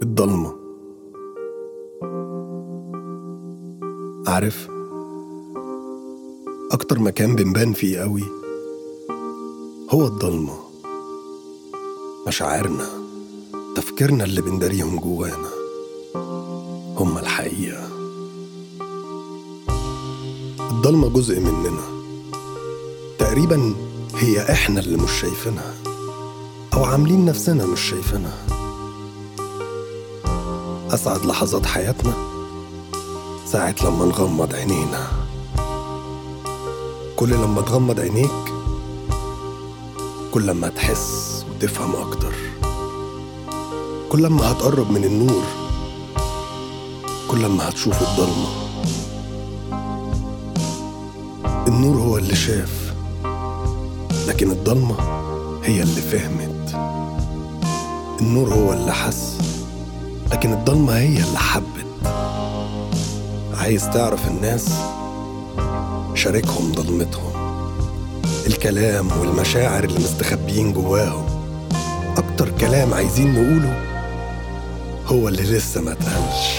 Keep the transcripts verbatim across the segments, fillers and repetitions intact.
الضلمة. عارف، أكتر مكان بنبان فيه قوي هو الضلمة. مشاعرنا، تفكيرنا اللي بنداريهم جوانا هما الحقيقة. الضلمة جزء مننا، تقريبا هي إحنا اللي مش شايفينها أو عاملين نفسنا مش شايفينها. أسعد لحظات حياتنا ساعة لما نغمض عينينا. كل لما تغمض عينيك كل لما تحس وتفهم أكتر، كل لما هتقرب من النور كل لما هتشوف الضلمة. النور هو اللي شاف، لكن الضلمة هي اللي فهمت. النور هو اللي حس، لكن الضلمة هي اللي حبت. عايز تعرف الناس؟ شاركهم ضلمتهم، الكلام والمشاعر اللي مستخبيين جواهم. أكتر كلام عايزين نقوله هو اللي لسه ما اتقالش.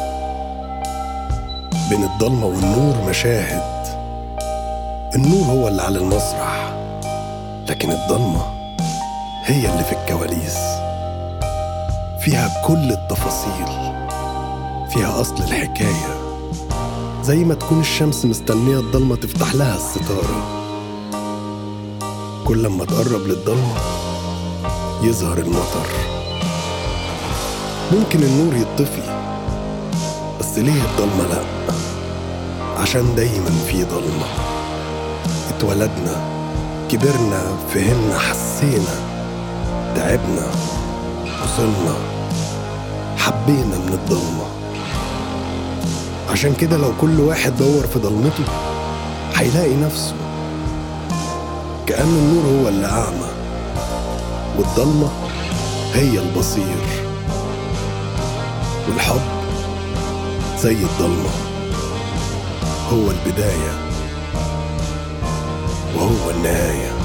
بين الضلمة والنور مشاهد. النور هو اللي على المسرح، لكن الضلمة هي اللي في الكواليس. فيها كل التفاصيل، فيها أصل الحكاية. زي ما تكون الشمس مستنية الضلمة تفتح لها الستارة. كل لما تقرب للضلمة يظهر المطر. ممكن النور يطفي، بس ليه الضلمة لأ؟ عشان دايما في ضلمة. اتولدنا، كبرنا، فهمنا، حسينا، تعبنا، وصلنا، حبينا من الضلمة. عشان كده لو كل واحد دور في ضلمته هيلاقي نفسه. كأن النور هو اللي أعمى والضلمة هي البصير. والحب زي الضلمة، هو البداية وهو النهاية.